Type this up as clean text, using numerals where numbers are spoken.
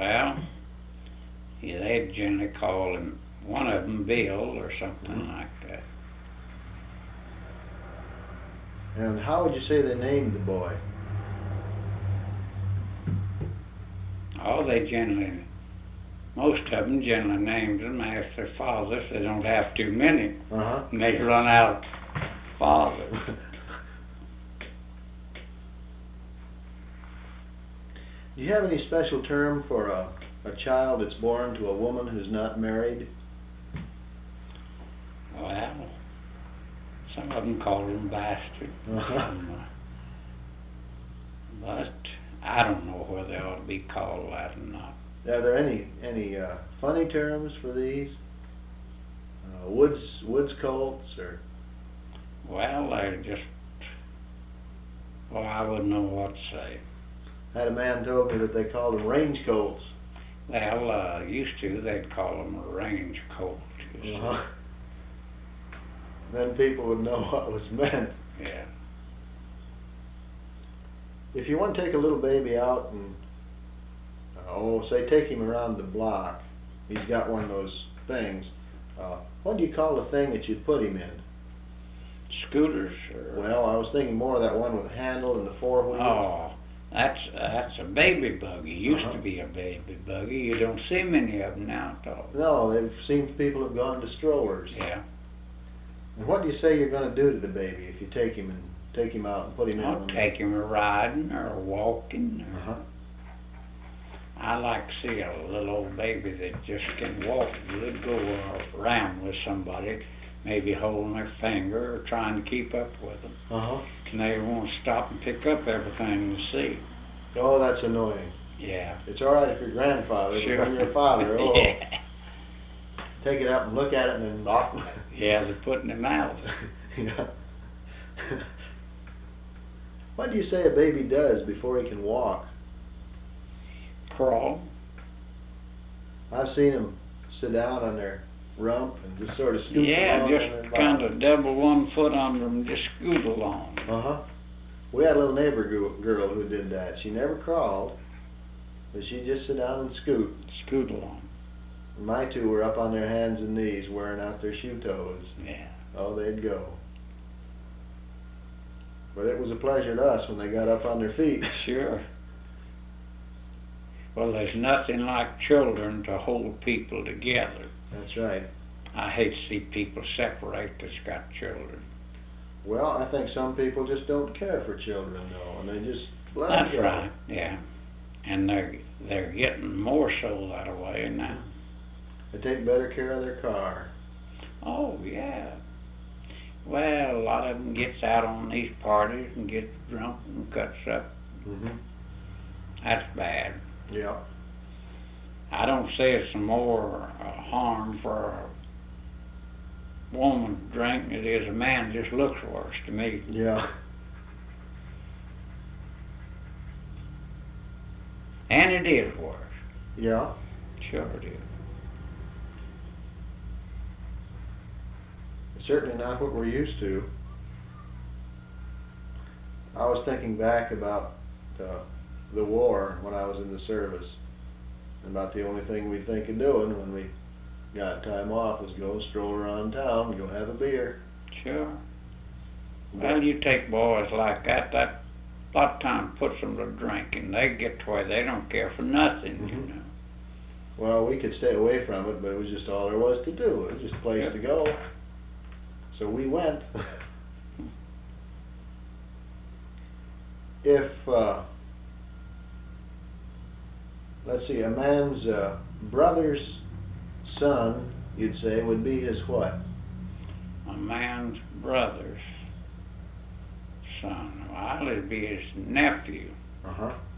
Well, yeah, they generally call him, one of them Bill or something like that. And how would you say they named the boy? Oh, most of them generally named them after their fathers. They don't have too many. Uh-huh. And they run out of fathers. Do you have any special term for a child that's born to a woman who's not married? Well, some of them call them bastards. Uh-huh. But I don't know whether they ought to be called that or not. Are there any funny terms for these? Woods colts or? Well, they're just, well, I wouldn't know what to say. I had a man told me that they called them range colts. Well, used to, they'd call them a range colt. You see. Then people would know what was meant. Yeah. If you want to take a little baby out and, say take him around the block, he's got one of those things. What do you call the thing that you put him in? Scooters or? Well, I was thinking more of that one with the handle and the four wheels. Oh, that's a baby buggy. Used to be a baby buggy. You don't see many of them now at all. No, they've seen people have gone to strollers. Yeah. And what do you say you're going to do to the baby if you take him out and put him in? I'll take him a riding or a walking. Or I like to see a little old baby that just can walk good, go around with somebody, maybe holding their finger or trying to keep up with them. And they won't stop and pick up everything you see. Oh, that's annoying. Yeah. It's all right if you're grandfather, Sure. but when you're a father, Yeah. Take it out and look at it and then knock. Yeah, they're putting them out. Yeah. What do you say a baby does before he can walk? Crawl. I've seen them sit down on their rump and just sort of scoot Yeah, along just on their kind bottom. of double one foot under them and just scoot along. We had a little neighbor girl who did that. She never crawled, but she'd just sit down and scoot. Scoot along. My two were up on their hands and knees wearing out their shoe toes. Yeah. Oh, they'd go. But it was a pleasure to us when they got up on their feet. Sure. Well, there's nothing like children to hold people together. That's right. I hate to see people separate that's got children. Well, I think some people just don't care for children, though, and they just let them That's go. right, yeah. And they're getting more so that way now. They take better care of their car. Oh, yeah. Well, a lot of them gets out on these parties and gets drunk and cuts up. That's bad. Yeah. I don't say it's more harm for a woman to drink than it is a man. Just looks worse to me. Yeah. And it is worse. Yeah. Sure it is. It's certainly not what we're used to. I was thinking back about the war when I was in the service. About the only thing we'd think of doing when we got time off was go stroll around town, go have a beer. Sure. Well, you take boys like that a lot of time puts them to drinking. They get to where they don't care for nothing, you know. Well, we could stay away from it, but it was just all there was to do. It was just a place to go. So we went. If, let's see, a man's brother's son, you'd say, would be his what? A man's brother's son. Well, it'd be his nephew.